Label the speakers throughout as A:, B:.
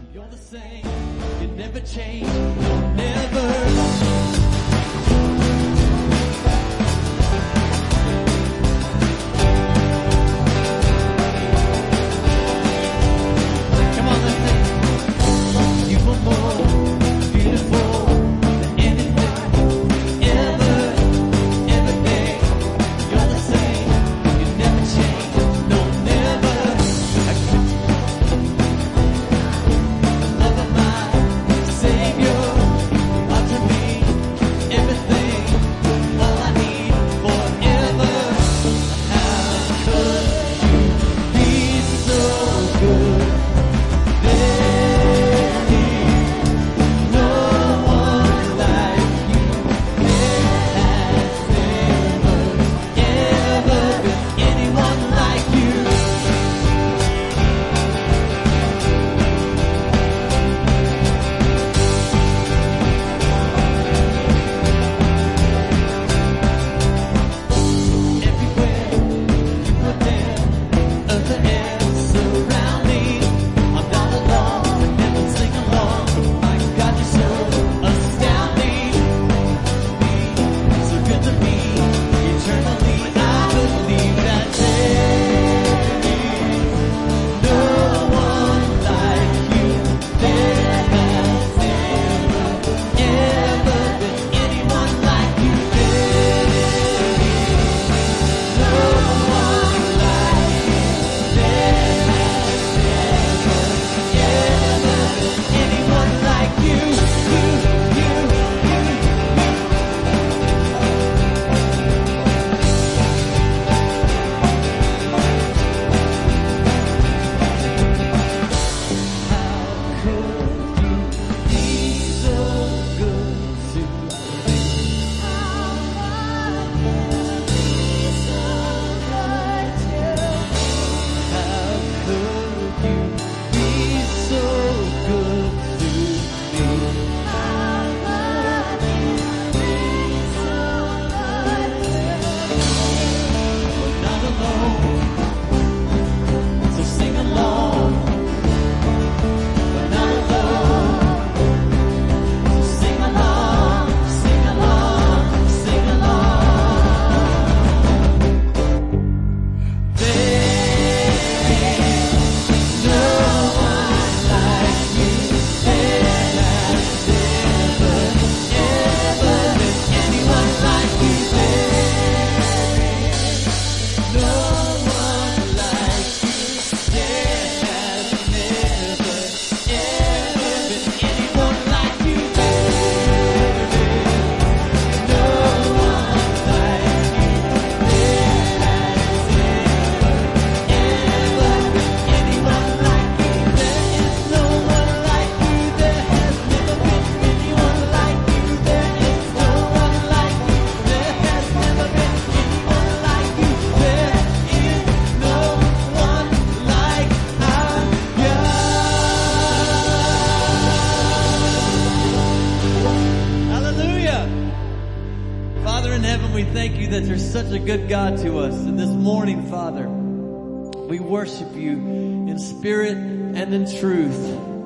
A: You're the same. You never change. You'll never. That you're such a good God to us. And this morning, Father, we worship you in spirit and in truth.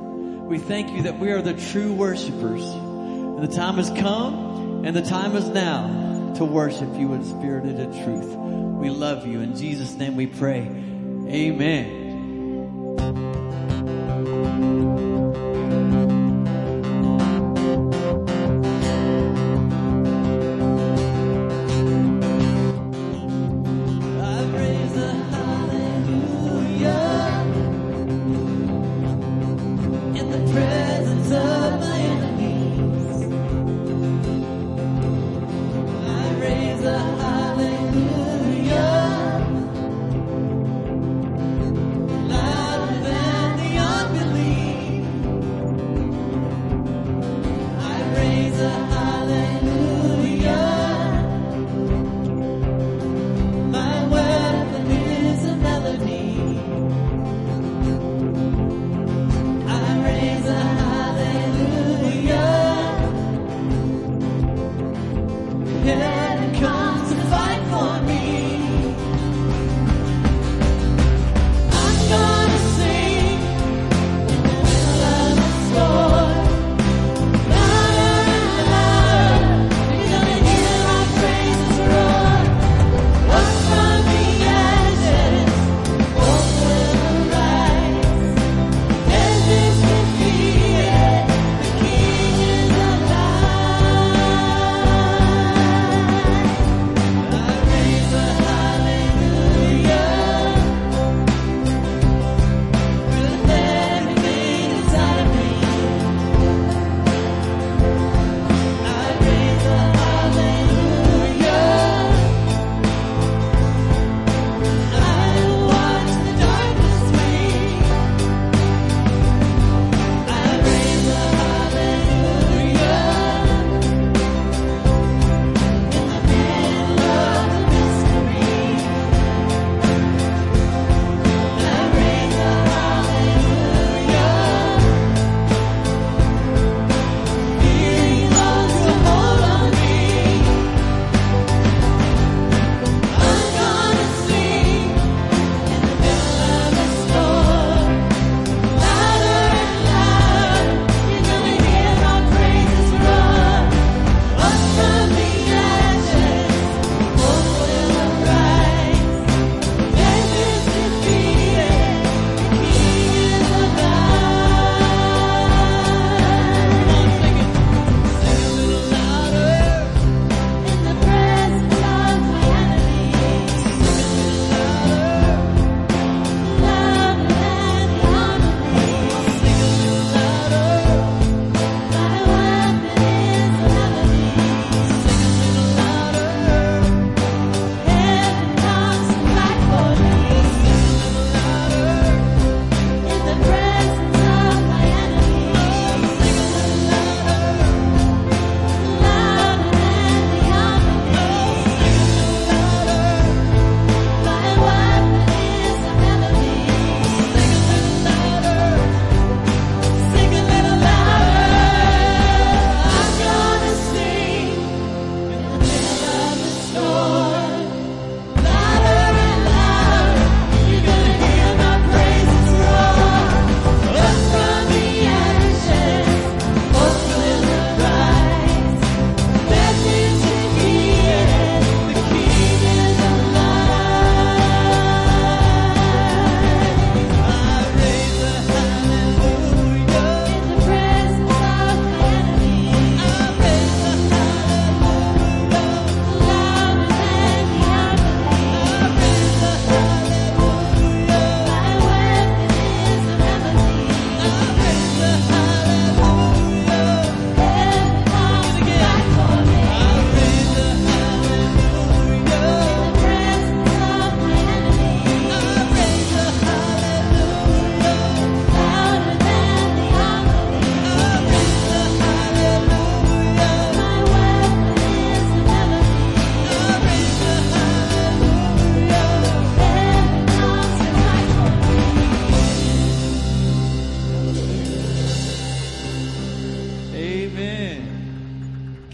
A: We thank you that we are the true worshipers. And the time has come and the time is now to worship you in spirit and in truth. We love you. In Jesus' name we pray. Amen.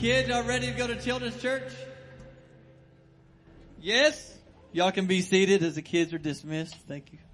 A: Kids, y'all ready to go to Children's Church? Yes? Y'all can be seated as the kids are dismissed. Thank you.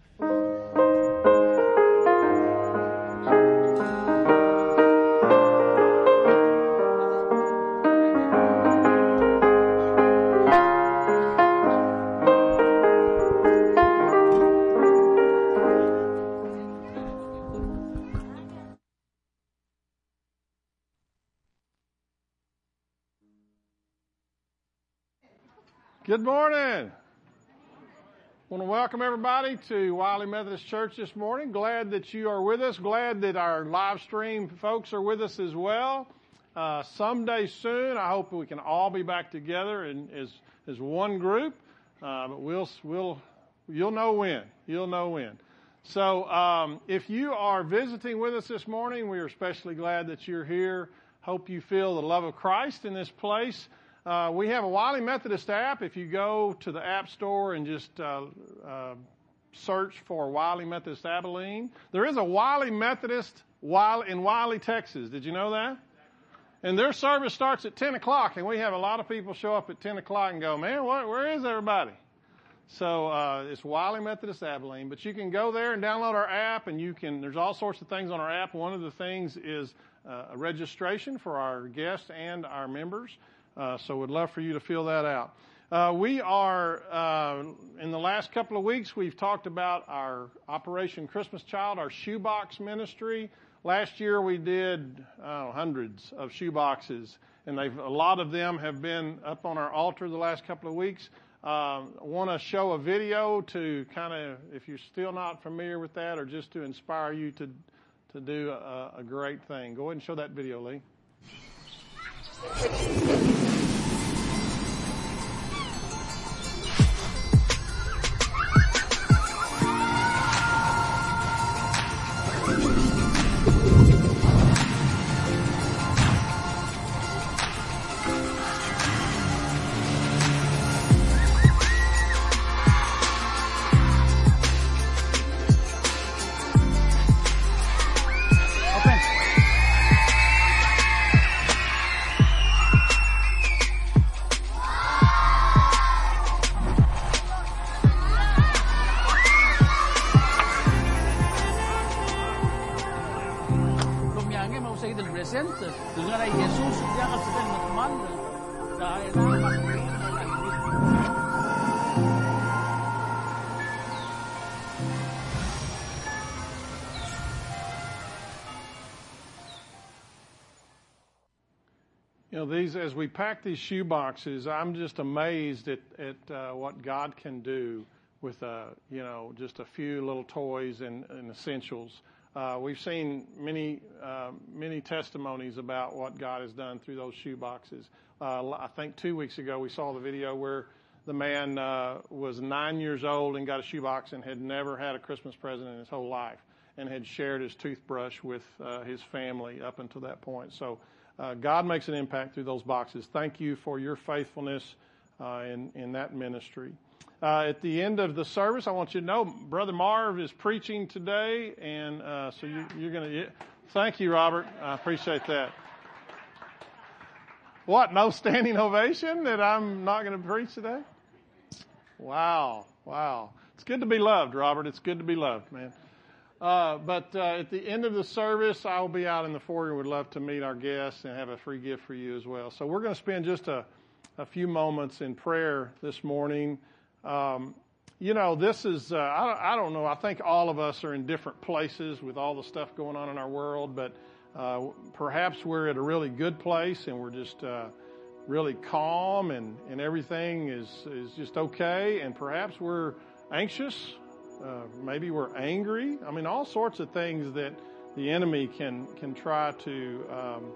B: Good morning. I want to welcome everybody to Wiley Methodist Church this morning. Glad that you are with us. Glad that our live stream folks are with us as well. Someday soon, I hope we can all be back together as one group. But you'll know when. You'll know when. So if you are visiting with us this morning, we are especially glad that you're here. Hope you feel the love of Christ in this place. We have a Wiley Methodist app. If you go to the App Store and just search for Wiley Methodist Abilene, there is a Wiley Methodist in Wiley, Texas. Did you know that? And their service starts at 10 o'clock, and we have a lot of people show up at 10 o'clock and go, man, where is everybody? So it's Wiley Methodist Abilene. But you can go there and download our app, and there's all sorts of things on our app. One of the things is a registration for our guests and our members. So we'd love for you to fill that out. We are, in the last couple of weeks, we've talked about our Operation Christmas Child, our shoebox ministry. Last year we did hundreds of shoeboxes, and a lot of them have been up on our altar the last couple of weeks. I want to show a video to kind of, if you're still not familiar with that, or just to inspire you to do a great thing. Go ahead and show that video, Lee. As we pack these shoe boxes, I'm just amazed at what God can do with just a few little toys and essentials. We've seen many testimonies about what God has done through those shoe boxes. I think 2 weeks ago we saw the video where the man was 9 years old and got a shoebox and had never had a Christmas present in his whole life, and had shared his toothbrush with his family up until that point. So God makes an impact through those boxes. Thank you for your faithfulness in that ministry. At the end of the service, I want you to know Brother Marv is preaching today, and so you're going to. Thank you, Robert. I appreciate that. What? No standing ovation that I'm not going to preach today? Wow. It's good to be loved, Robert. It's good to be loved, man. But at the end of the service, I'll be out in the foyer. Would love to meet our guests and have a free gift for you as well. So we're going to spend just a few moments in prayer this morning. This is, I don't know, I think all of us are in different places with all the stuff going on in our world, but perhaps we're at a really good place and we're just really calm and everything is just okay, and perhaps we're anxious. Maybe we're angry. I mean, all sorts of things that the enemy can try to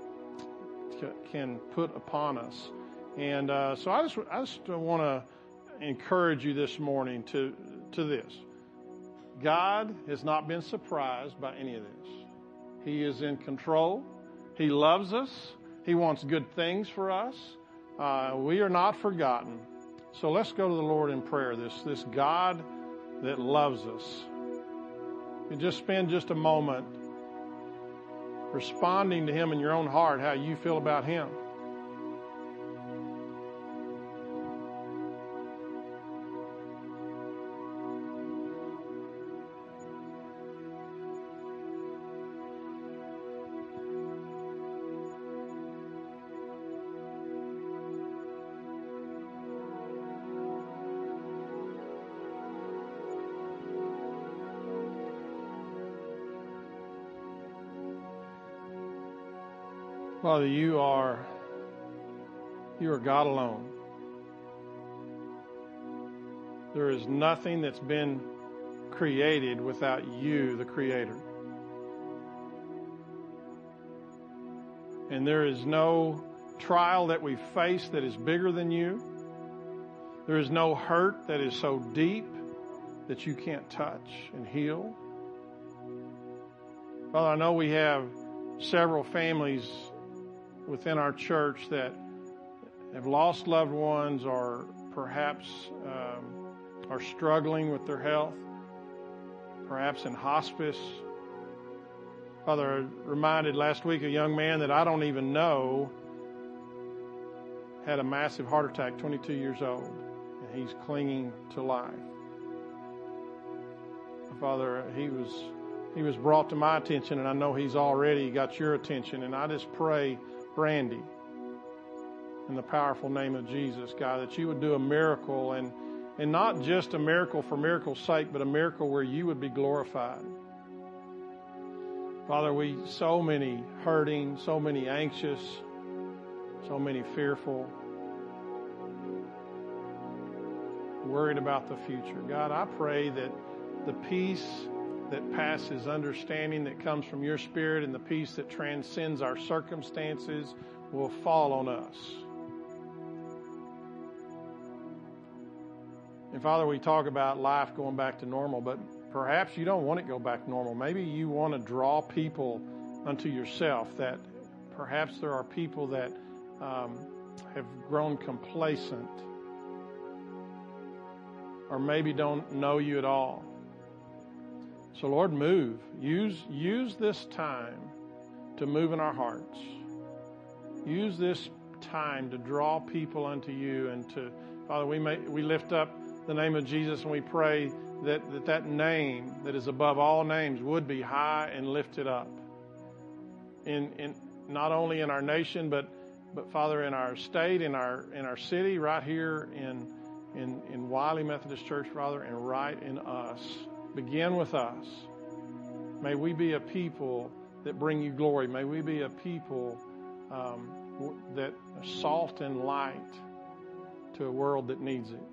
B: can put upon us. And so I just want to encourage you this morning to this. God has not been surprised by any of this. He is in control. He loves us. He wants good things for us. We are not forgotten. So let's go to the Lord in prayer. This God that loves us. You just spend just a moment responding to Him in your own heart, how you feel about Him. Father, you are God alone. There is nothing that's been created without you, the Creator. And there is no trial that we face that is bigger than you. There is no hurt that is so deep that you can't touch and heal. Father, I know we have several families within our church that have lost loved ones or perhaps are struggling with their health, perhaps in hospice. Father, I reminded last week a young man that I don't even know had a massive heart attack, 22 years old, and he's clinging to life. Father, he was brought to my attention, and I know he's already got your attention, and I just pray, Brandy, in the powerful name of Jesus, God, that you would do a miracle, and not just a miracle for miracle's sake, but a miracle where you would be glorified. Father, so many hurting, so many anxious, so many fearful, worried about the future. God, I pray that the peace that passes understanding that comes from your Spirit and the peace that transcends our circumstances will fall on us. And Father, we talk about life going back to normal, but perhaps you don't want it to go back to normal. Maybe you want to draw people unto yourself, that perhaps there are people that have grown complacent or maybe don't know you at all. So Lord, move. Use this time to move in our hearts. Use this time to draw people unto you, and to, Father, we lift up the name of Jesus, and we pray that name that is above all names would be high and lifted up. In not only in our nation, but Father, in our state, in our city, right here in Wiley Methodist Church, Father, and right in us. Begin with us. May we be a people that bring you glory. May we be a people that are salt and light to a world that needs it.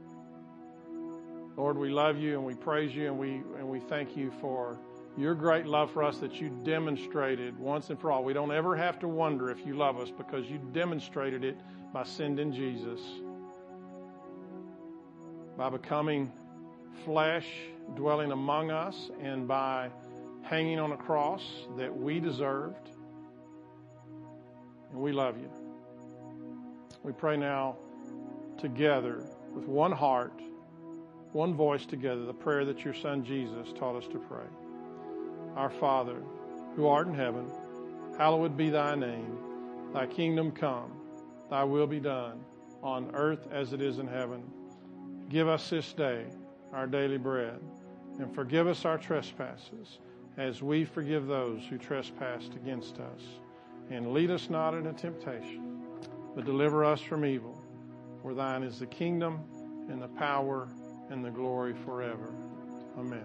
B: Lord, we love you and we praise you, and we thank you for your great love for us that you demonstrated once and for all. We don't ever have to wonder if you love us, because you demonstrated it by sending Jesus, by becoming flesh, dwelling among us, and by hanging on a cross that we deserved. And we love you. We pray now together with one heart, one voice together, the prayer that your Son Jesus taught us to pray. Our Father, who art in heaven, hallowed be thy name. Thy kingdom come, thy will be done, on earth as it is in heaven. Give us this day our daily bread, and forgive us our trespasses, as we forgive those who trespass against us. And lead us not into temptation, but deliver us from evil. For thine is the kingdom, and the power, and the glory forever. Amen.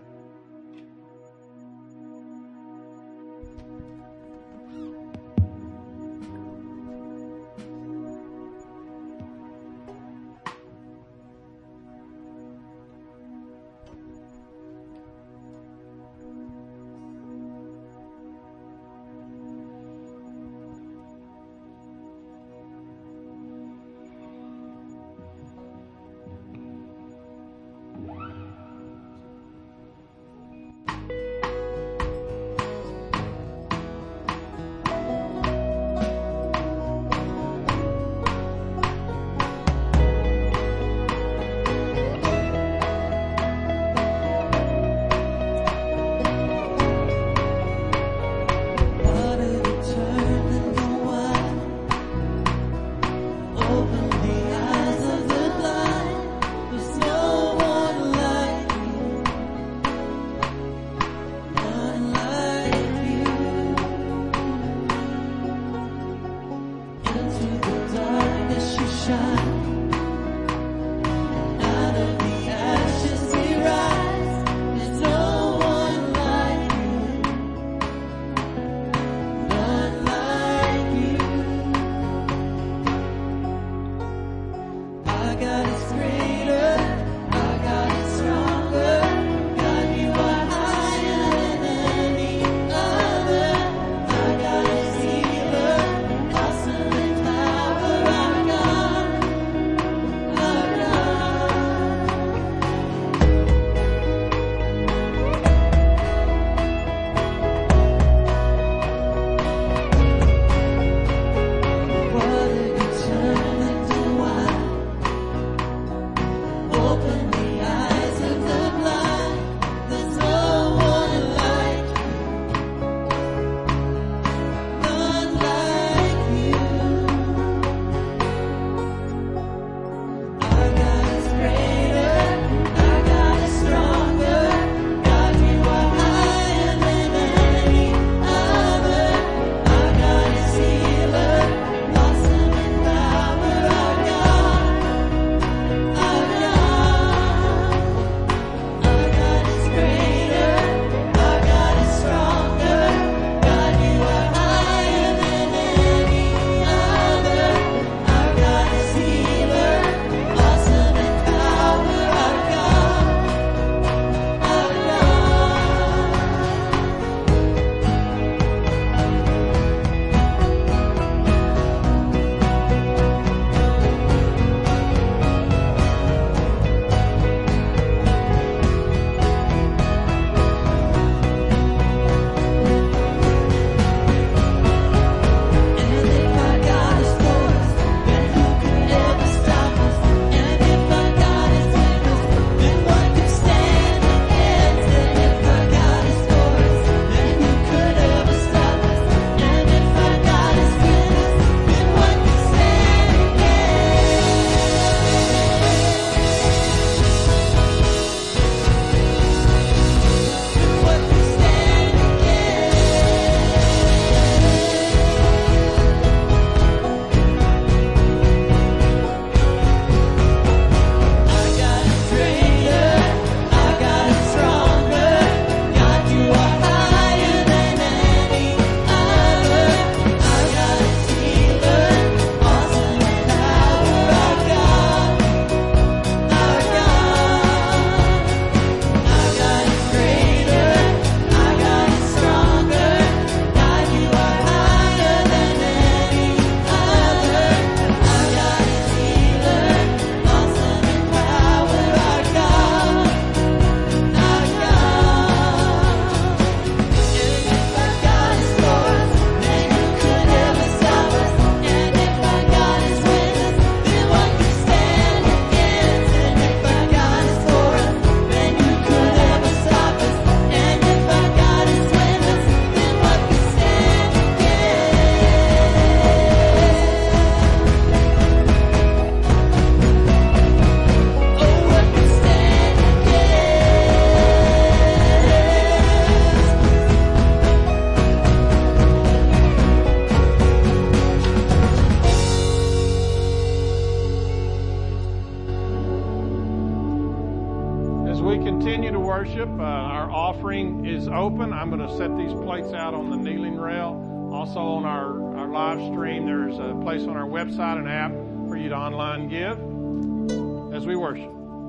B: our offering is open. I'm going to set these plates out on the kneeling rail. Also on our live stream, there's a place on our website, an app for you to online give as we worship.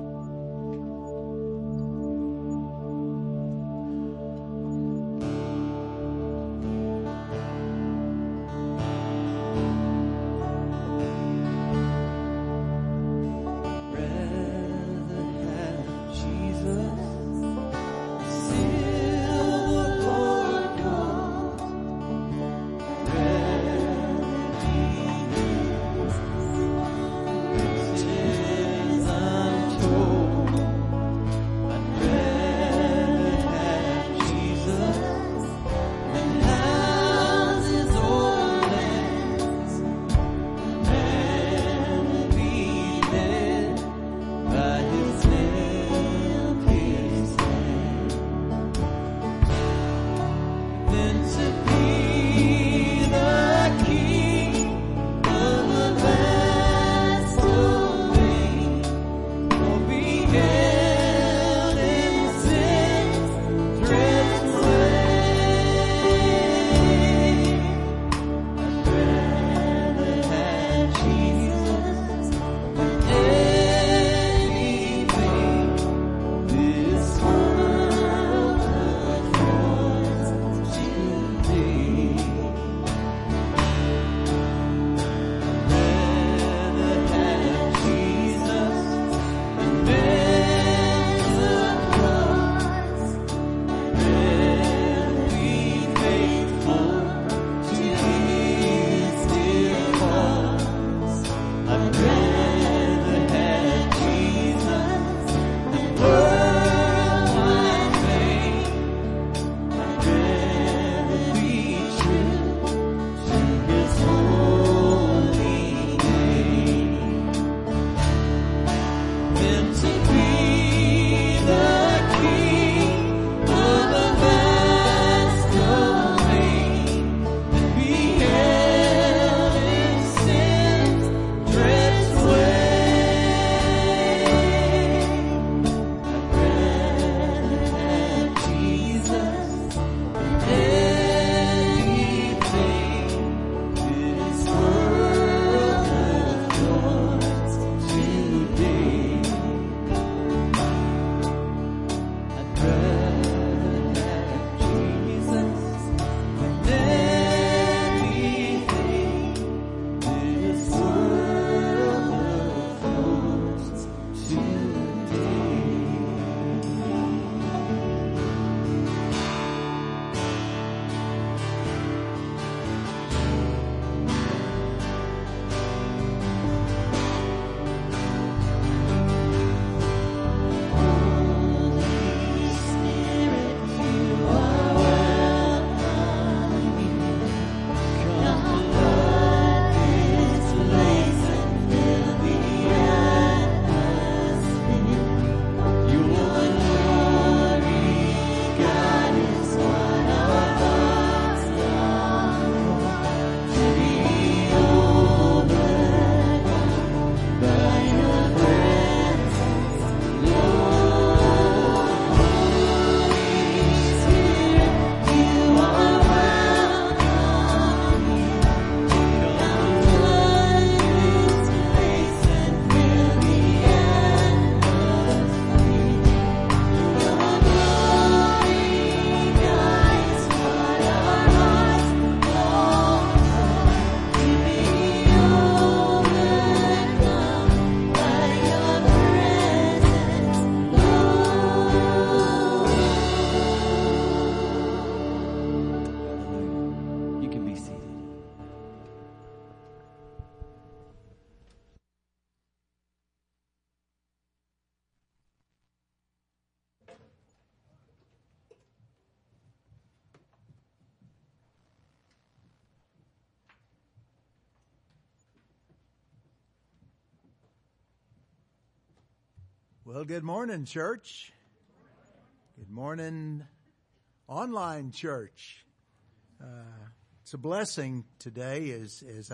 C: Well, good morning, church. Good morning, online church. It's a blessing today as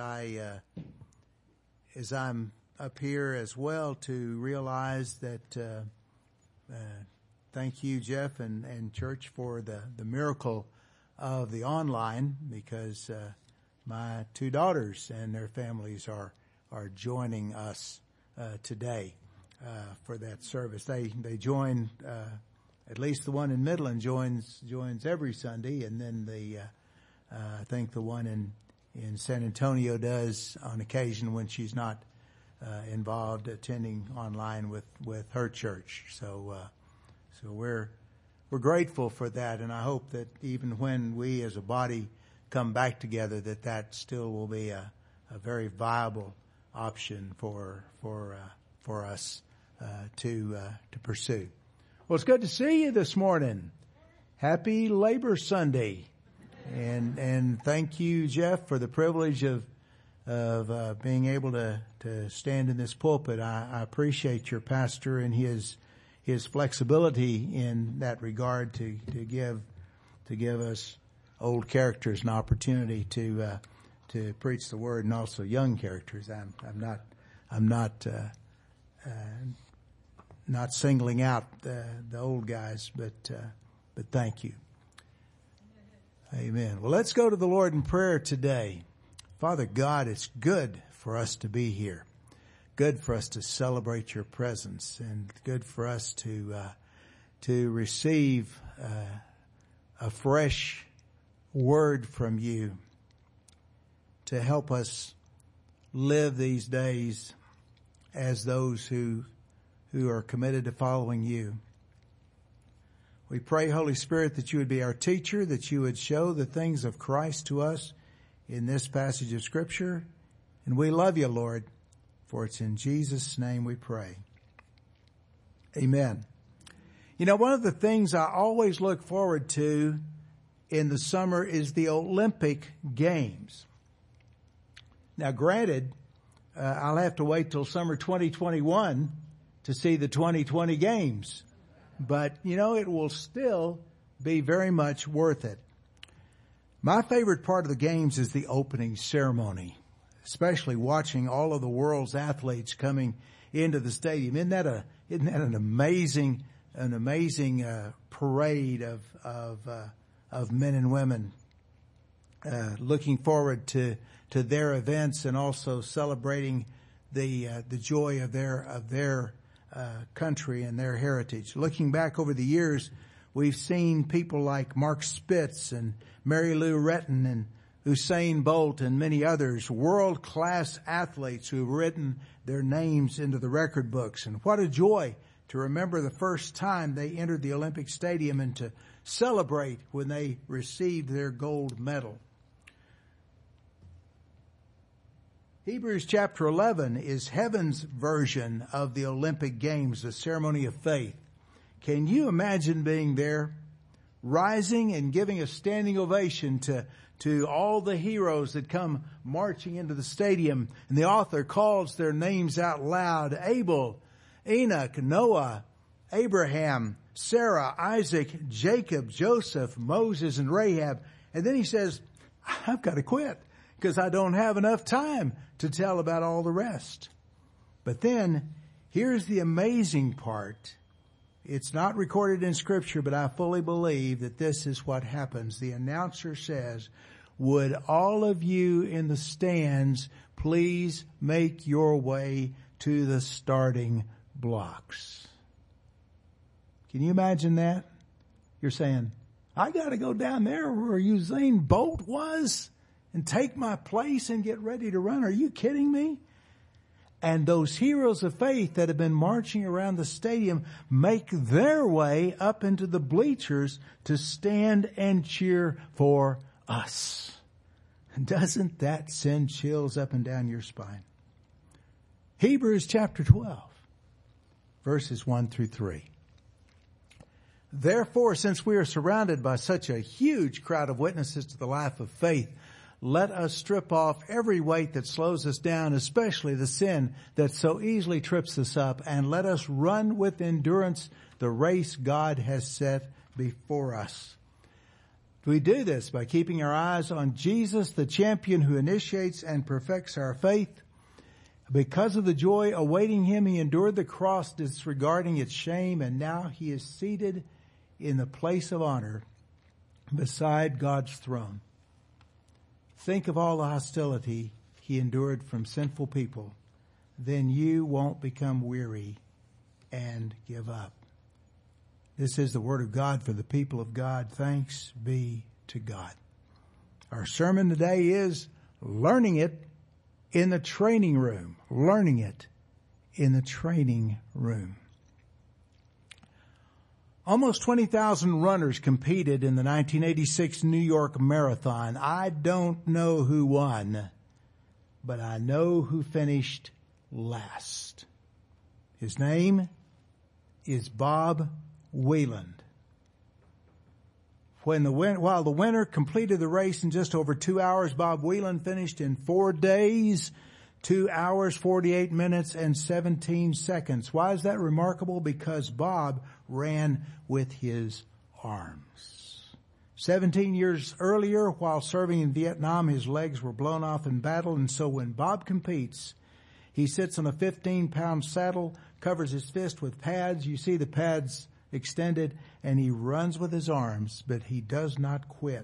C: I'm up here as well to realize that thank you, Jeff, and church for the miracle of the online, because my two daughters and their families are joining us today for that service. They join, at least the one in Midland joins every Sunday, and then I think the one in San Antonio does on occasion when she's not involved attending online with her church. So we're grateful for that, and I hope that even when we as a body come back together, that still will be a very viable option for us to pursue. Well, it's good to see you this morning. Happy Labor Sunday, and thank you, Jeff, for the privilege of being able to stand in this pulpit. I appreciate your pastor and his flexibility in that regard to give us old characters an opportunity to preach the word, and also young characters. I'm not singling out the old guys, but thank you. Amen. Well, let's go to the Lord in prayer today. Father God, it's good for us to be here. Good for us to celebrate your presence, and good for us to receive a fresh word from you to help us live these days as those who are committed to following you. We pray, Holy Spirit, that you would be our teacher, that you would show the things of Christ to us in this passage of Scripture. And we love you, Lord, for it's in Jesus' name we pray. Amen. You know, one of the things I always look forward to in the summer is the Olympic Games. Now, granted, I'll have to wait till summer 2021 to see the 2020 Games. But, you know, it will still be very much worth it. My favorite part of the Games is the opening ceremony, especially watching all of the world's athletes coming into the stadium. Isn't that an amazing parade of men and women looking forward to their events, and also celebrating the joy of their country and their heritage. Looking back over the years, we've seen people like Mark Spitz and Mary Lou Retton and Usain Bolt and many others, world-class athletes who have written their names into the record books. And what a joy to remember the first time they entered the Olympic Stadium and to celebrate when they received their gold medal. Hebrews chapter 11 is heaven's version of the Olympic Games, the ceremony of faith. Can you imagine being there, rising and giving a standing ovation to all the heroes that come marching into the stadium? And the author calls their names out loud: Abel, Enoch, Noah, Abraham, Sarah, Isaac, Jacob, Joseph, Moses, and Rahab. And then he says, I've got to quit because I don't have enough time to tell about all the rest. But then here's the amazing part. It's not recorded in Scripture, but I fully believe that this is what happens. The announcer says, would all of you in the stands please make your way to the starting blocks? Can you imagine that? You're saying, I got to go down there where Usain Bolt was and take my place and get ready to run. Are you kidding me? And those heroes of faith that have been marching around the stadium make their way up into the bleachers to stand and cheer for us. Doesn't that send chills up and down your spine? Hebrews chapter 12, verses 1 through 3. Therefore, since we are surrounded by such a huge crowd of witnesses to the life of faith, let us strip off every weight that slows us down, especially the sin that so easily trips us up, and let us run with endurance the race God has set before us. We do this by keeping our eyes on Jesus, the champion who initiates and perfects our faith. Because of the joy awaiting him, he endured the cross, disregarding its shame, and now he is seated in the place of honor beside God's throne. Think of all the hostility he endured from sinful people. Then you won't become weary and give up. This is the word of God for the people of God. Thanks be to God. Our sermon today is learning it in the training room. Learning it in the training room. Almost 20,000 runners competed in the 1986 New York Marathon. I don't know who won, but I know who finished last. His name is Bob Wieland. While the winner completed the race in just over 2 hours, Bob Wieland finished in 4 days, 2 hours, 48 minutes, and 17 seconds. Why is that remarkable? Because Bob ran with his arms. 17 years earlier, while serving in Vietnam, his legs were blown off in battle, and so when Bob competes, he sits on a 15-pound saddle, covers his fist with pads. You see the pads extended, and he runs with his arms, but he does not quit.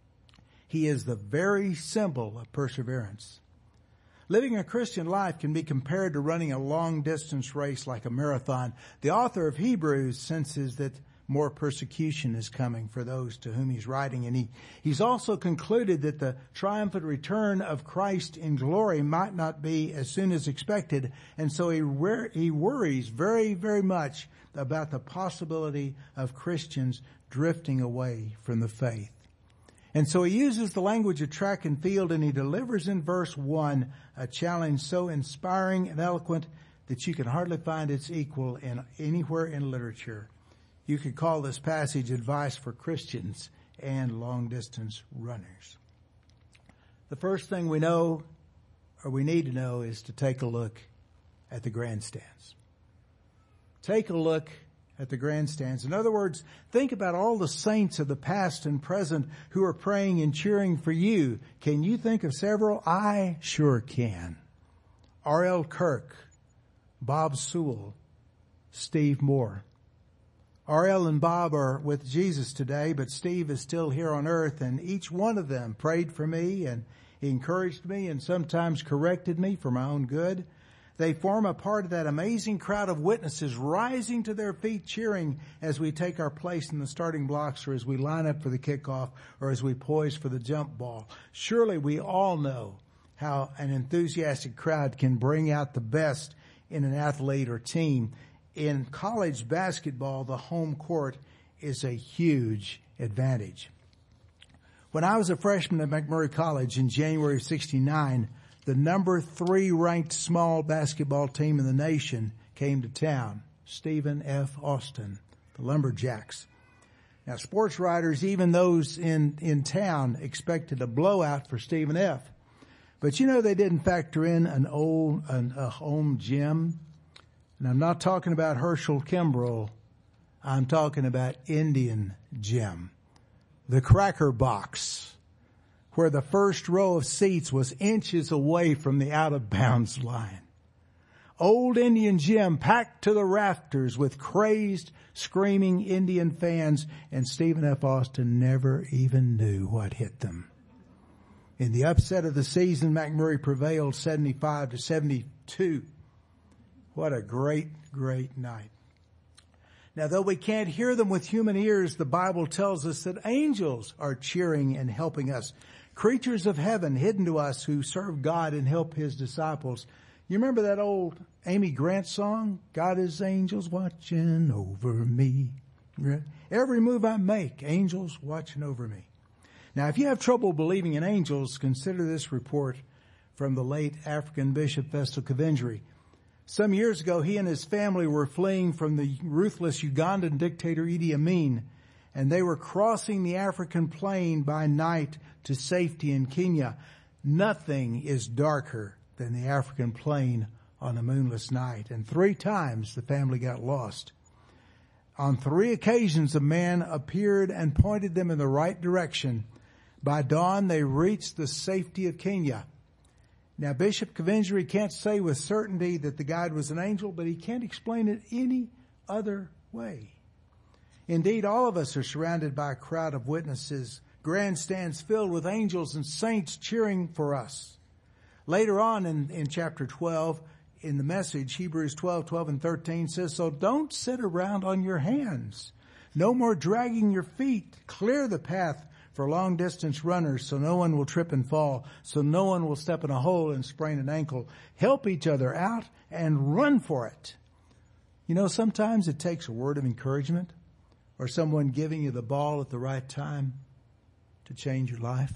C: He is the very symbol of perseverance. Living a Christian life can be compared to running a long-distance race like a marathon. The author of Hebrews senses that more persecution is coming for those to whom he's writing, and he's also concluded that the triumphant return of Christ in glory might not be as soon as expected, and so he worries very, very much about the possibility of Christians drifting away from the faith. And so he uses the language of track and field, and he delivers in verse 1 a challenge so inspiring and eloquent that you can hardly find its equal anywhere in literature. You could call this passage advice for Christians and long-distance runners. The first thing we know, or we need to know, is to take a look at the grandstands. Take a look at the grandstands. In other words, think about all the saints of the past and present who are praying and cheering for you. Can you think of several? I sure can. R.L. Kirk, Bob Sewell, Steve Moore. R.L. and Bob are with Jesus today, but Steve is still here on earth, and each one of them prayed for me and encouraged me and sometimes corrected me for my own good. They form a part of that amazing crowd of witnesses rising to their feet, cheering as we take our place in the starting blocks, or as we line up for the kickoff, or as we poise for the jump ball. Surely we all know how an enthusiastic crowd can bring out the best in an athlete or team. In college basketball, the home court is a huge advantage. When I was a freshman at McMurray College in January of '69, the number 3 ranked small basketball team in the nation came to town, Stephen F. Austin, the Lumberjacks. Now, sports writers, even those in town, expected a blowout for Stephen F. But you know, they didn't factor in a home gym. And I'm not talking about Herschel Kimbrell. I'm talking about Indian Gym, the Cracker Box, where the first row of seats was inches away from the out-of-bounds line. Old Indian Gym packed to the rafters with crazed, screaming Indian fans, and Stephen F. Austin never even knew what hit them. In the upset of the season, McMurray prevailed 75-72. What a great, great night. Now, though we can't hear them with human ears, the Bible tells us that angels are cheering and helping us. Creatures of heaven hidden to us who serve God and help his disciples. You remember that old Amy Grant song? God is angels watching over me. Every move I make, angels watching over me. Now, if you have trouble believing in angels, consider this report from the late African Bishop Festus Kavendry. Some years ago, he and his family were fleeing from the ruthless Ugandan dictator Idi Amin, and they were crossing the African plain by night to safety in Kenya. Nothing is darker than the African plain on a moonless night, and 3 times the family got lost. On 3 occasions, a man appeared and pointed them in the right direction. By dawn, they reached the safety of Kenya. Now, Bishop Coventry can't say with certainty that the guide was an angel, but he can't explain it any other way. Indeed, all of us are surrounded by a crowd of witnesses, grandstands filled with angels and saints cheering for us. Later on in chapter 12, in the Message, Hebrews 12 and 13 says, so don't sit around on your hands. No more dragging your feet. Clear the path for long-distance runners so no one will trip and fall, so no one will step in a hole and sprain an ankle. Help each other out and run for it. You know, sometimes it takes a word of encouragement or someone giving you the ball at the right time to change your life.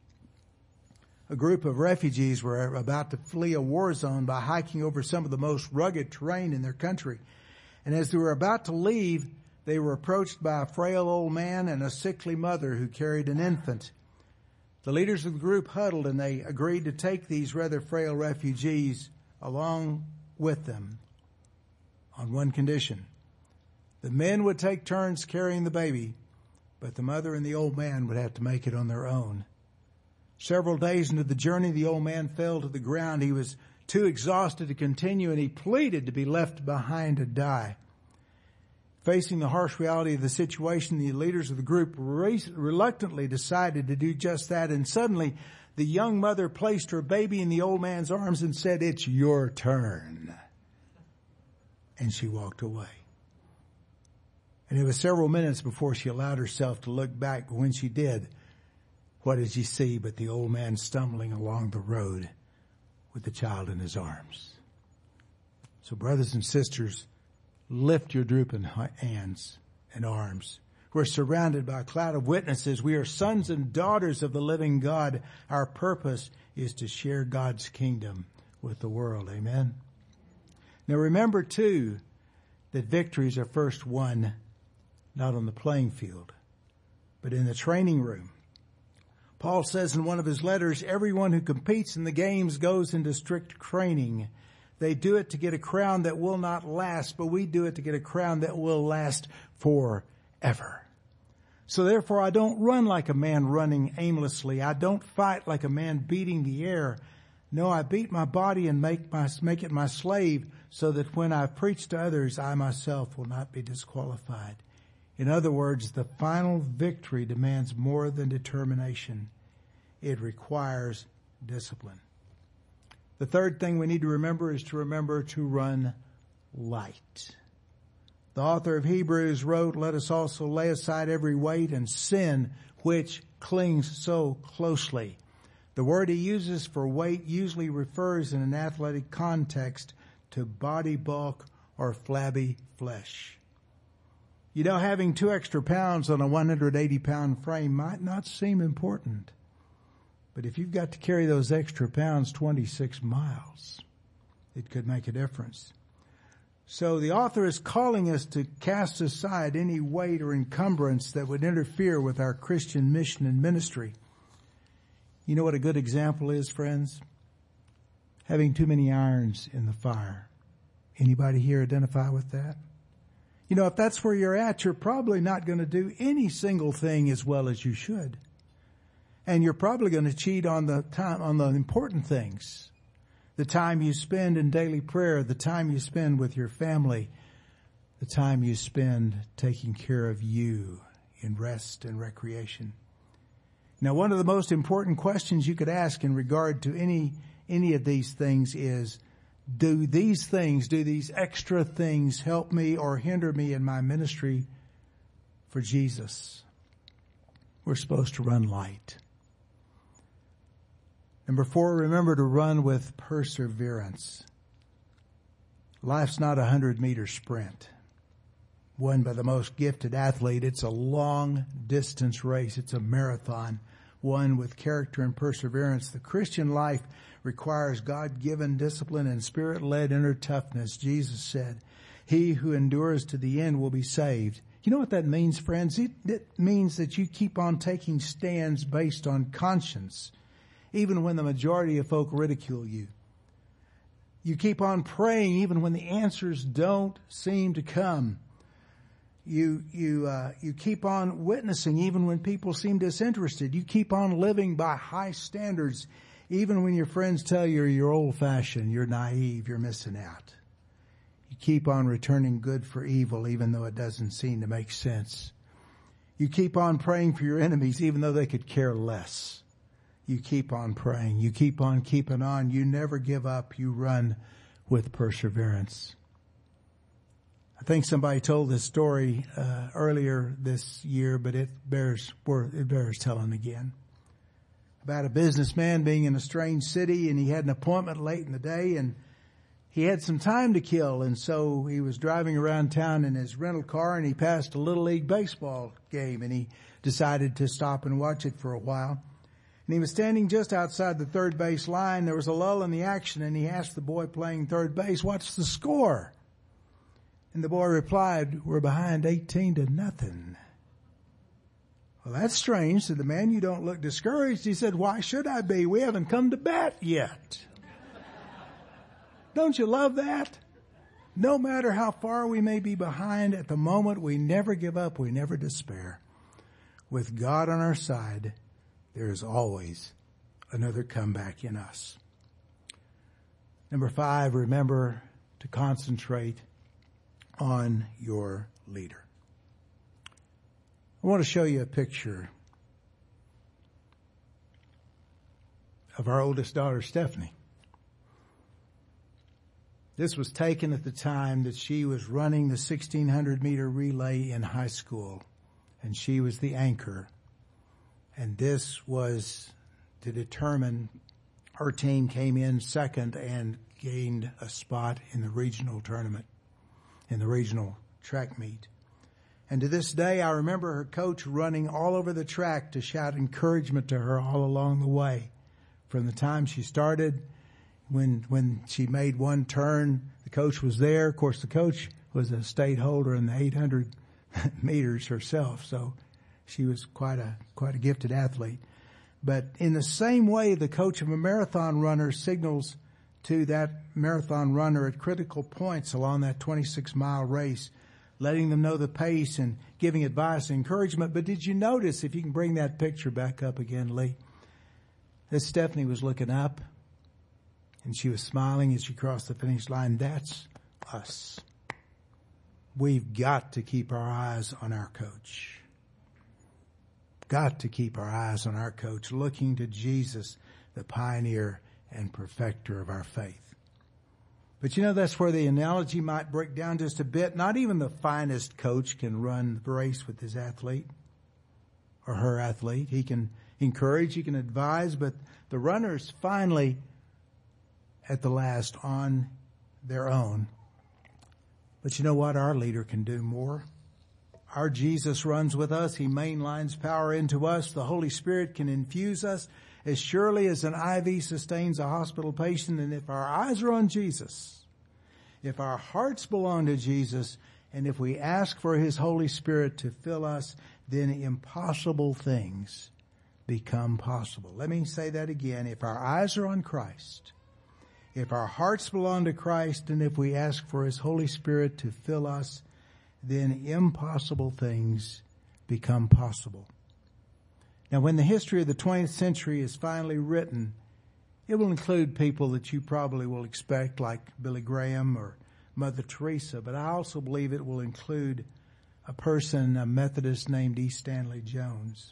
C: A group of refugees were about to flee a war zone by hiking over some of the most rugged terrain in their country. And as they were about to leave, they were approached by a frail old man and a sickly mother who carried an infant. The leaders of the group huddled and they agreed to take these rather frail refugees along with them on one condition. The men would take turns carrying the baby, but the mother and the old man would have to make it on their own. Several days into the journey, the old man fell to the ground. He was too exhausted to continue, and he pleaded to be left behind to die. Facing the harsh reality of the situation, the leaders of the group reluctantly decided to do just that, and suddenly the young mother placed her baby in the old man's arms and said, "It's your turn." And she walked away. And it was several minutes before she allowed herself to look back, but when she did, what did she see but the old man stumbling along the road with the child in his arms? So brothers and sisters, lift your drooping hands and arms. We're surrounded by a cloud of witnesses. We are sons and daughters of the living God. Our purpose is to share God's kingdom with the world. Amen. Now remember too that victories are first won not on the playing field, but in the training room. Paul says in one of his letters, everyone who competes in the games goes into strict training. They do it to get a crown that will not last, but we do it to get a crown that will last forever. So therefore, I don't run like a man running aimlessly. I don't fight like a man beating the air. No, I beat my body and make it my slave so that when I preach to others, I myself will not be disqualified. In other words, the final victory demands more than determination. It requires discipline. The third thing we need to remember is to remember to run light. The author of Hebrews wrote, "Let us also lay aside every weight and sin which clings so closely." The word he uses for weight usually refers in an athletic context to body bulk or flabby flesh. You know, having 2 extra pounds on a 180-pound frame might not seem important. But if you've got to carry those extra pounds 26 miles, it could make a difference. So the author is calling us to cast aside any weight or encumbrance that would interfere with our Christian mission and ministry. You know what a good example is, friends? Having too many irons in the fire. Anybody here identify with that? You know, if that's where you're at, you're probably not going to do any single thing as well as you should. And you're probably going to cheat on the time, on the important things. The time you spend in daily prayer, the time you spend with your family, the time you spend taking care of you in rest and recreation. Now, one of the most important questions you could ask in regard to any of these things is, do these extra things help me or hinder me in my ministry for Jesus? We're supposed to run light. Number 4, remember to run with perseverance. Life's not a 100-meter sprint won by the most gifted athlete. It's a long-distance race. It's a marathon won with character and perseverance. The Christian life requires God-given discipline and Spirit-led inner toughness. Jesus said, "He who endures to the end will be saved." You know what that means, friends? It means that you keep on taking stands based on conscience, even when the majority of folk ridicule you. You keep on praying even when the answers don't seem to come. You keep on witnessing even when people seem disinterested. You keep on living by high standards Even when your friends tell you you're old-fashioned, you're naive, you're missing out. You keep on returning good for evil even though it doesn't seem to make sense. You keep on praying for your enemies even though they could care less. You keep on praying. You keep on keeping on. You never give up. You run with perseverance. I think somebody told this story earlier this year, but it bears telling again. About a businessman being in a strange city, and he had an appointment late in the day, and he had some time to kill, and so he was driving around town in his rental car, and he passed a Little League baseball game, and he decided to stop and watch it for a while. And he was standing just outside the third base line. There was a lull in the action, and he asked the boy playing third base, "What's the score?" And the boy replied, "We're behind 18-0. Well, that's strange, said the man. You don't look discouraged. He said, "Why should I be? We haven't come to bat yet." Don't you love that? No matter how far we may be behind at the moment, we never give up. We never despair. With God on our side, there is always another comeback in us. Number 5, remember to concentrate on your leader. I want to show you a picture of our oldest daughter, Stephanie. This was taken at the time that she was running the 1,600-meter relay in high school, and she was the anchor. And this was to determine her team came in second and gained a spot in the regional tournament, in the regional track meet. And to this day, I remember her coach running all over the track to shout encouragement to her all along the way. From the time she started, when she made one turn, the coach was there. Of course, the coach was a state holder in the 800 meters herself, so she was quite a gifted athlete. But in the same way, the coach of a marathon runner signals to that marathon runner at critical points along that 26-mile race, letting them know the pace and giving advice and encouragement. But did you notice, if you can bring that picture back up again, Lee, that Stephanie was looking up and she was smiling as she crossed the finish line? That's us. We've got to keep our eyes on our coach. Got to keep our eyes on our coach, looking to Jesus, the pioneer and perfecter of our faith. But you know, that's where the analogy might break down just a bit. Not even the finest coach can run the race with his athlete or her athlete. He can encourage, he can advise, but the runners finally, at the last, on their own. But you know what? Our leader can do more. Our Jesus runs with us. He mainlines power into us. The Holy Spirit can infuse us as surely as an IV sustains a hospital patient. And if our eyes are on Jesus, if our hearts belong to Jesus, and if we ask for His Holy Spirit to fill us, then impossible things become possible. Let me say that again. If our eyes are on Christ, if our hearts belong to Christ, and if we ask for His Holy Spirit to fill us, then impossible things become possible. Now, when the history of the 20th century is finally written, it will include people that you probably will expect, like Billy Graham or Mother Teresa, but I also believe it will include a person, a Methodist named E. Stanley Jones.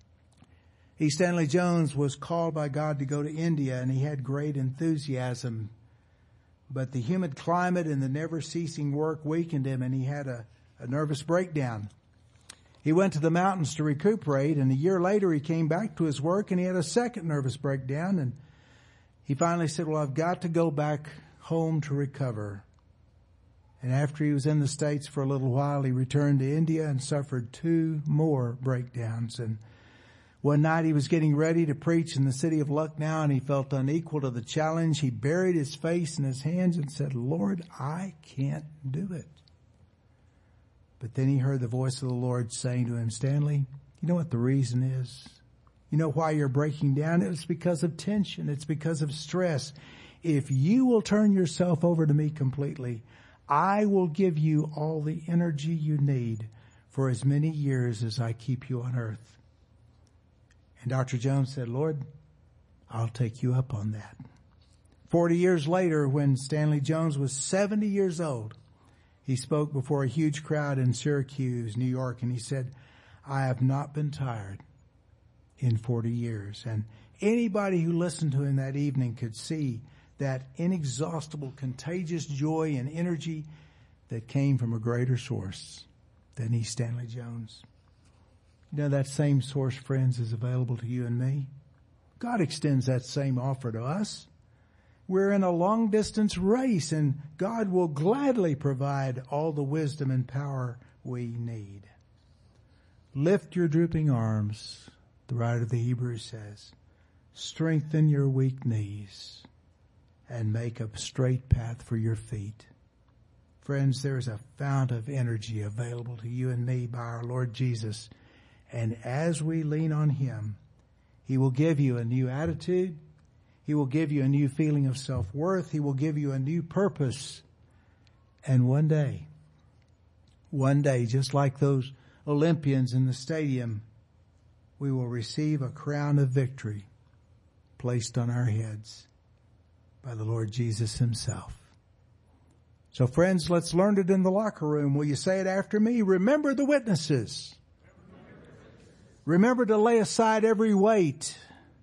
C: E. Stanley Jones was called by God to go to India, and he had great enthusiasm, but the humid climate and the never-ceasing work weakened him, and he had a nervous breakdown. He went to the mountains to recuperate, and a year later he came back to his work and he had a second nervous breakdown, and he finally said, "Well, I've got to go back home to recover." And after he was in the States for a little while, he returned to India and suffered 2 more breakdowns. And one night he was getting ready to preach in the city of Lucknow, and he felt unequal to the challenge. He buried his face in his hands and said, "Lord, I can't do it." But then he heard the voice of the Lord saying to him, "Stanley, you know what the reason is? You know why you're breaking down? It's because of tension. It's because of stress. If you will turn yourself over to me completely, I will give you all the energy you need for as many years as I keep you on earth." And Dr. Jones said, "Lord, I'll take you up on that. 40 years later, when Stanley Jones was 70 years old, he spoke before a huge crowd in Syracuse, New York, and he said, I have not been tired in 40 years. And anybody who listened to him that evening could see that inexhaustible, contagious joy and energy that came from a greater source than he, Stanley Jones. You know, that same source, friends, is available to you and me. God extends that same offer to us. We're in a long-distance race, and God will gladly provide all the wisdom and power we need. Lift your drooping arms, the writer of the Hebrews says. Strengthen your weak knees and make a straight path for your feet. Friends, there's a fount of energy available to you and me by our Lord Jesus. And as we lean on Him, He will give you a new attitude. He will give you a new feeling of self-worth. He will give you a new purpose. And one day, just like those Olympians in the stadium, we will receive a crown of victory placed on our heads by the Lord Jesus Himself. So friends, let's learn it in the locker room. Will you say it after me? Remember the witnesses. Remember to lay aside every weight.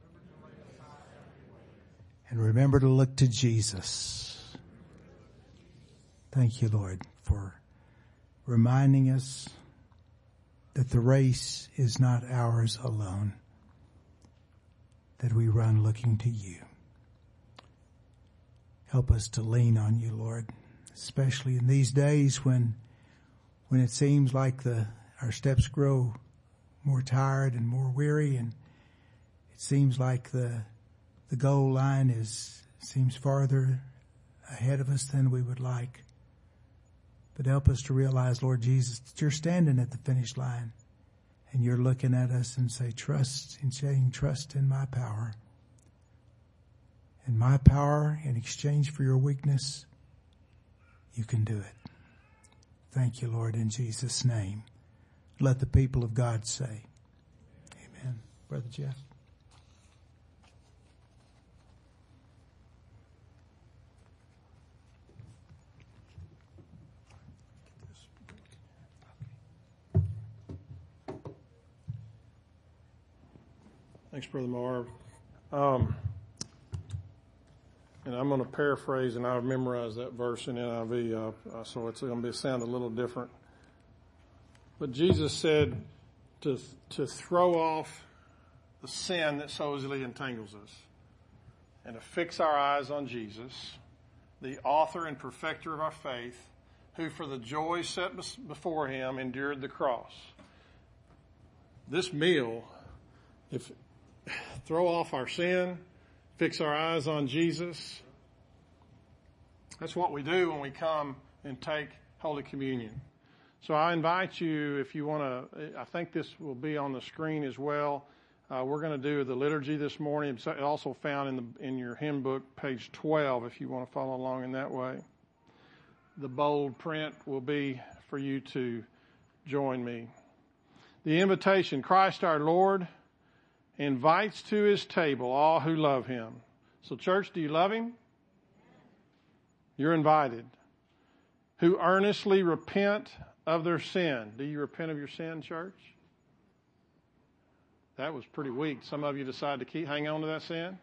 C: And remember to look to Jesus. Thank you, Lord, for reminding us that the race is not ours alone, that we run looking to you. Help us to lean on you, Lord, especially in these days when it seems like our steps grow more tired and more weary, and it seems like the goal line seems farther ahead of us than we would like. But help us to realize, Lord Jesus, that you're standing at the finish line and you're looking at us and saying, trust in my power. And my power in exchange for your weakness, you can do it. Thank you, Lord, in Jesus' name. Let the people of God say, amen. Brother Jeff.
B: Thanks, Brother Marv. And I'm going to paraphrase, and I've memorized that verse in NIV, so it's going to sound a little different. But Jesus said to throw off the sin that so easily entangles us and to fix our eyes on Jesus, the author and perfecter of our faith, who for the joy set before Him endured the cross. This meal, throw off our sin, fix our eyes on Jesus. That's what we do when we come and take Holy Communion. So I invite you, if you want to, I think this will be on the screen as well. We're going to do the liturgy this morning. It's also found in your hymn book, page 12, if you want to follow along in that way. The bold print will be for you to join me. The invitation, Christ our Lord invites to His table all who love Him. So church, do you love Him? You're invited. Who earnestly repent of their sin. Do you repent of your sin, church? That was pretty weak. Some of you decided to hang on to that sin.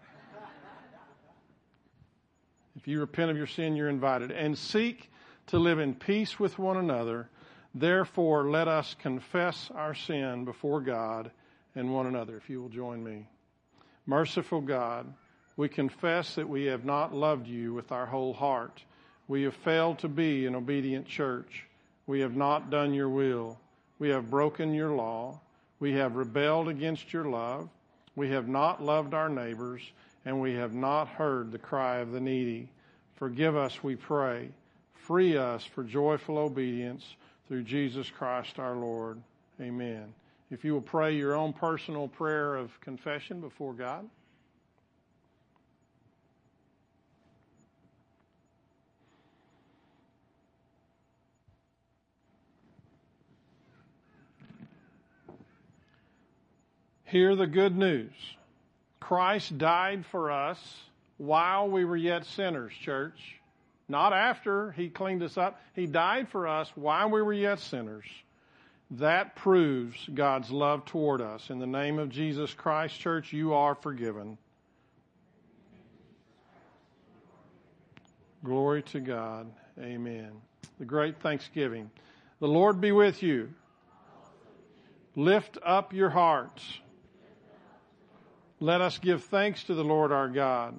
B: If you repent of your sin, you're invited. And seek to live in peace with one another. Therefore, let us confess our sin before God and one another, if you will join me. Merciful God, we confess that we have not loved you with our whole heart. We have failed to be an obedient church. We have not done your will. We have broken your law. We have rebelled against your love. We have not loved our neighbors, and we have not heard the cry of the needy. Forgive us, we pray. Free us for joyful obedience through Jesus Christ our Lord. Amen. If you will pray your own personal prayer of confession before God. Hear the good news. Christ died for us while we were yet sinners, church. Not after He cleaned us up. He died for us while we were yet sinners. That proves God's love toward us. In the name of Jesus Christ, church, you are forgiven. Glory to God. Amen. The great Thanksgiving. The Lord be with you. Lift up your hearts. Let us give thanks to the Lord our God.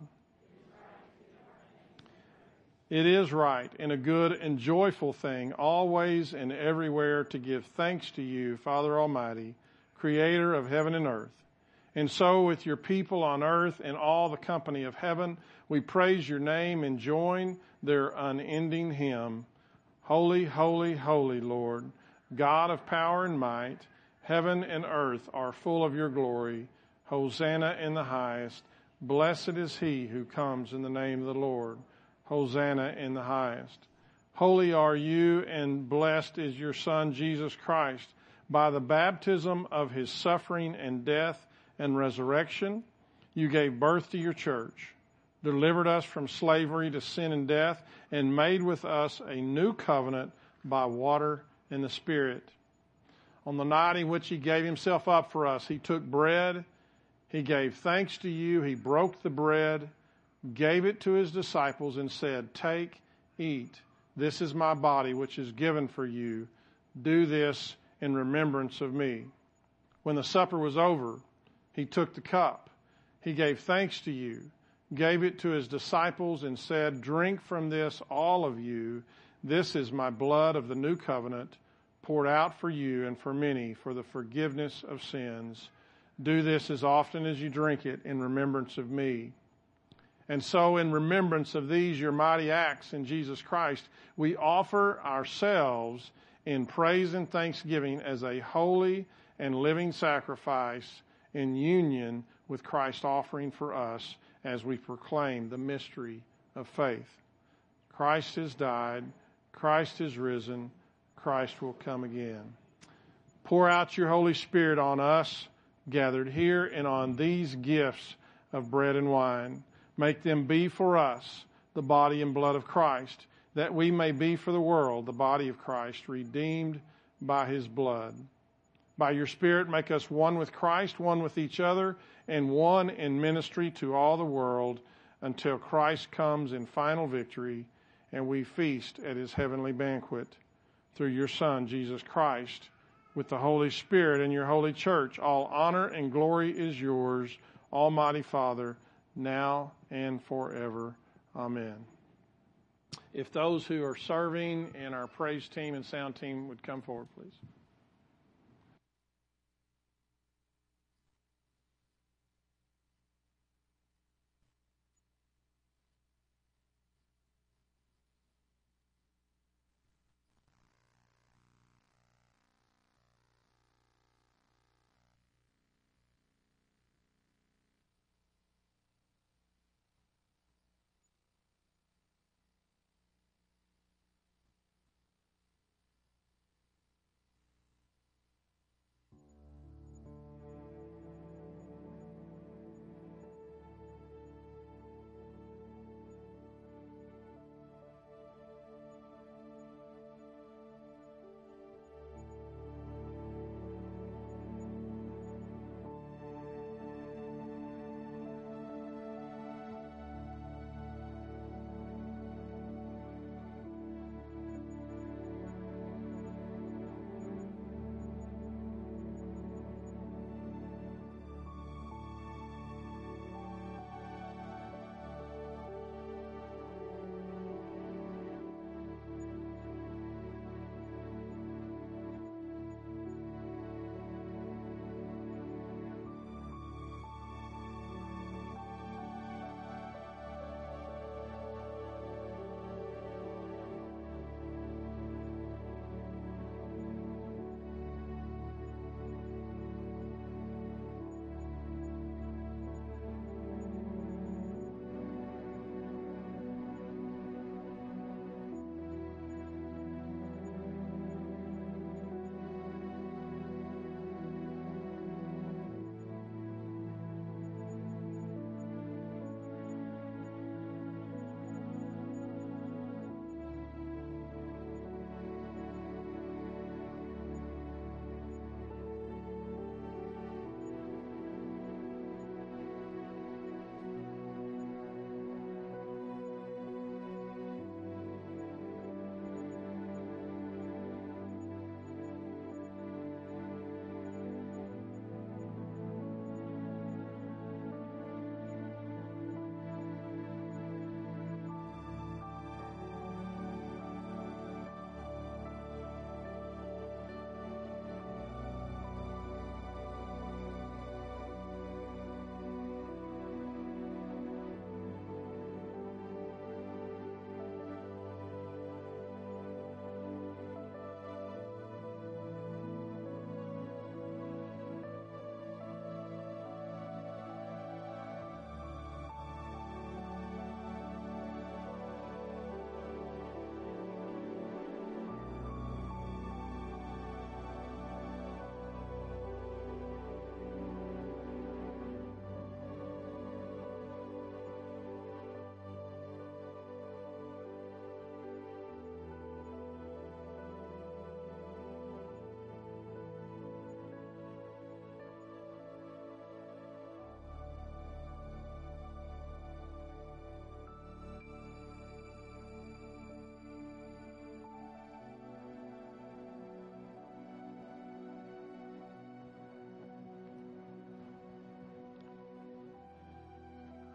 B: It is right and a good and joyful thing, always and everywhere, to give thanks to you, Father Almighty, Creator of heaven and earth. And so with your people on earth and all the company of heaven, we praise your name and join their unending hymn. Holy, holy, holy Lord, God of power and might, heaven and earth are full of your glory. Hosanna in the highest. Blessed is he who comes in the name of the Lord. Hosanna in the highest. Holy are you, and blessed is your Son, Jesus Christ. By the baptism of his suffering and death and resurrection, you gave birth to your church, delivered us from slavery to sin and death, and made with us a new covenant by water and the Spirit. On the night in which he gave himself up for us, he took bread, he gave thanks to you, he broke the bread, gave it to his disciples, and said, "Take, eat. This is my body, which is given for you. Do this in remembrance of me." When the supper was over, he took the cup. He gave thanks to you, gave it to his disciples, and said, "Drink from this, all of you. This is my blood of the new covenant, poured out for you and for many for the forgiveness of sins. Do this as often as you drink it in remembrance of me." And so in remembrance of these, your mighty acts in Jesus Christ, we offer ourselves in praise and thanksgiving as a holy and living sacrifice in union with Christ's offering for us as we proclaim the mystery of faith. Christ has died. Christ is risen. Christ will come again. Pour out your Holy Spirit on us gathered here and on these gifts of bread and wine. Make them be for us the body and blood of Christ, that we may be for the world the body of Christ, redeemed by his blood. By your Spirit, make us one with Christ, one with each other, and one in ministry to all the world until Christ comes in final victory and we feast at his heavenly banquet. Through your Son, Jesus Christ, with the Holy Spirit and your holy church, all honor and glory is yours, Almighty Father, now and forever. Amen. If those who are serving and our praise team and sound team would come forward, please.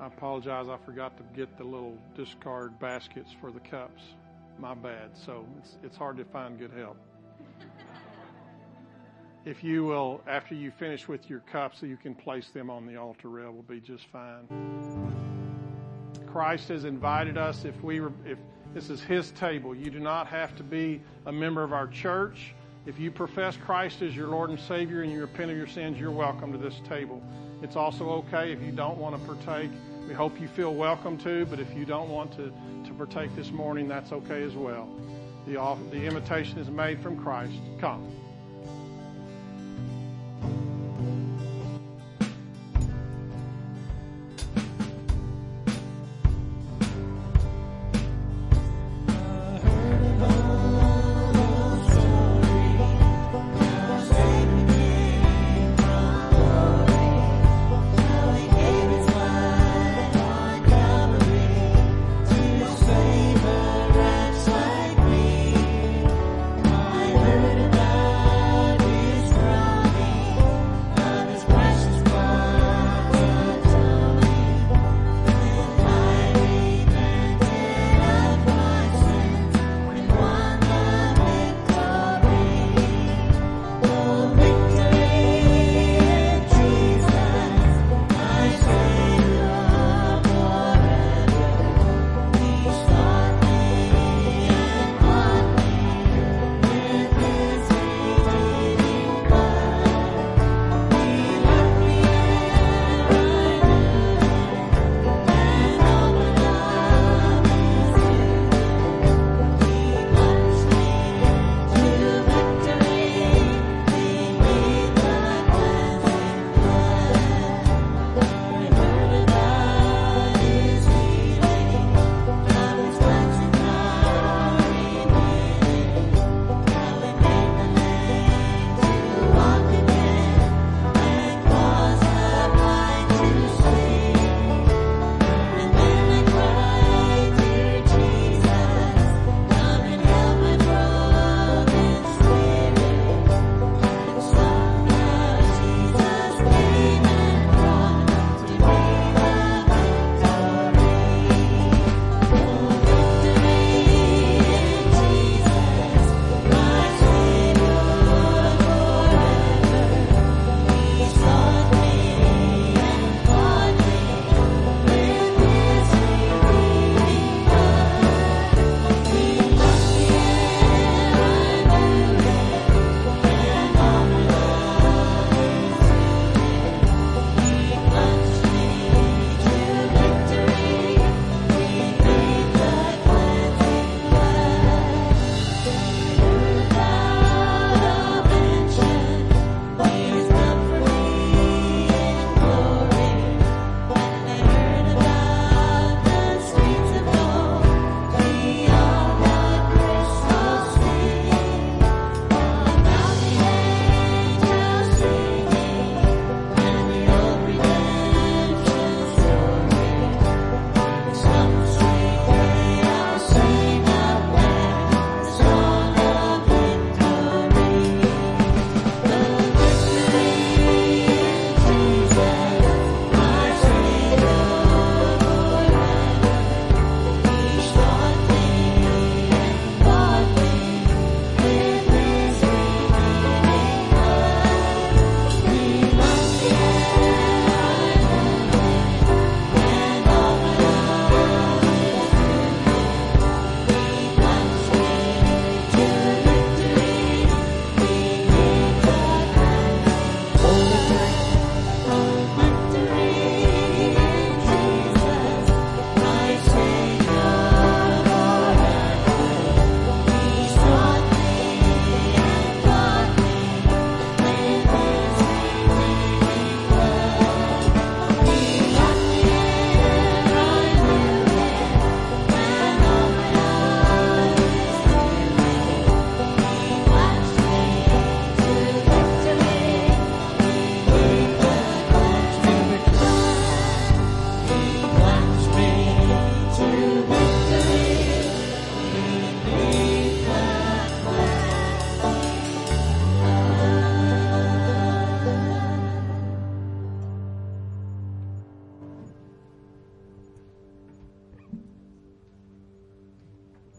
B: I apologize. I forgot to get the little discard baskets for the cups. My bad. So it's hard to find good help. If you will, after you finish with your cups, so you can place them on the altar rail, will be just fine. Christ has invited us. If this is His table, you do not have to be a member of our church. If you profess Christ as your Lord and Savior and you repent of your sins, you're welcome to this table. It's also okay if you don't want to partake. We hope you feel welcome to, but if you don't want to partake this morning, that's okay as well. The invitation is made from Christ. Come.
D: Like me, I heard about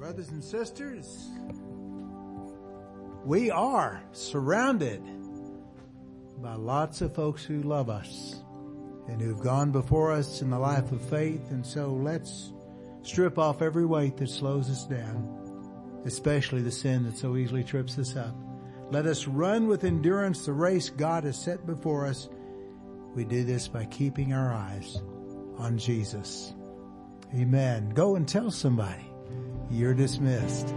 C: Brothers and sisters, we are surrounded by lots of folks who love us and who've gone before us in the life of faith. And so let's strip off every weight that slows us down, especially the sin that so easily trips us up. Let us run with endurance the race God has set before us. We do this by keeping our eyes on Jesus. Amen. Go and tell somebody. You're dismissed.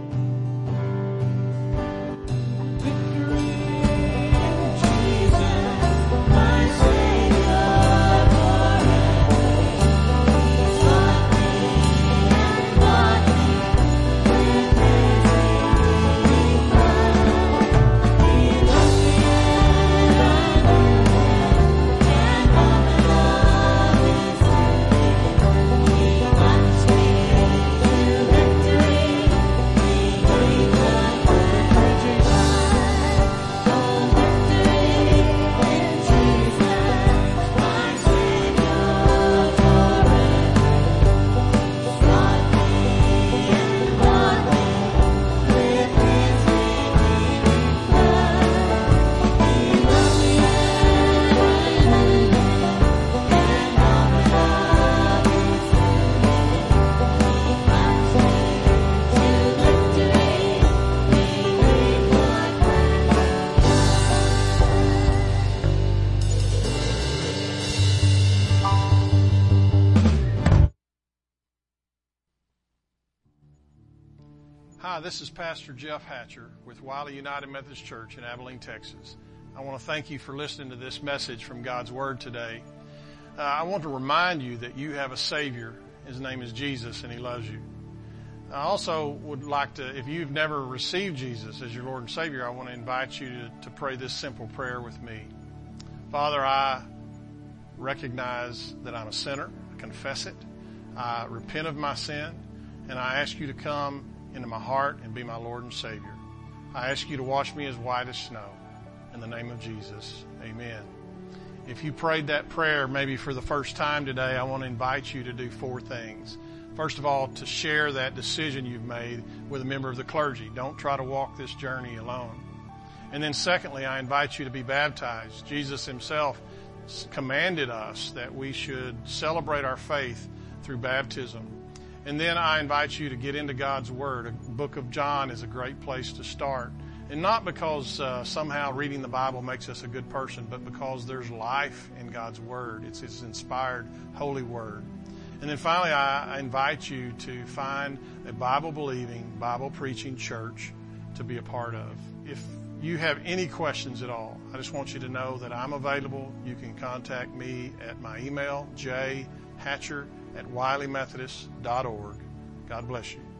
B: Hi, this is Pastor Jeff Hatcher with Wiley United Methodist Church in Abilene, Texas. I want to thank you for listening to this message from God's Word today. I want to remind you that you have a Savior. His name is Jesus, and He loves you. I also would like to, if you've never received Jesus as your Lord and Savior, I want to invite you to pray this simple prayer with me. Father, I recognize that I'm a sinner. I confess it. I repent of my sin, and I ask you to come into my heart and be my Lord and Savior. I ask you to wash me as white as snow. In the name of Jesus, amen. If you prayed that prayer maybe for the first time today, I want to invite you to do 4 things. First of all, to share that decision you've made with a member of the clergy. Don't try to walk this journey alone. And then secondly, I invite you to be baptized. Jesus Himself commanded us that we should celebrate our faith through baptism. And then I invite you to get into God's Word. The book of John is a great place to start. And not because somehow reading the Bible makes us a good person, but because there's life in God's Word. It's His inspired, holy Word. And then finally, I invite you to find a Bible-believing, Bible-preaching church to be a part of. If you have any questions at all, I just want you to know that I'm available. You can contact me at my email, jhatcher@wileymethodist.org. God bless you.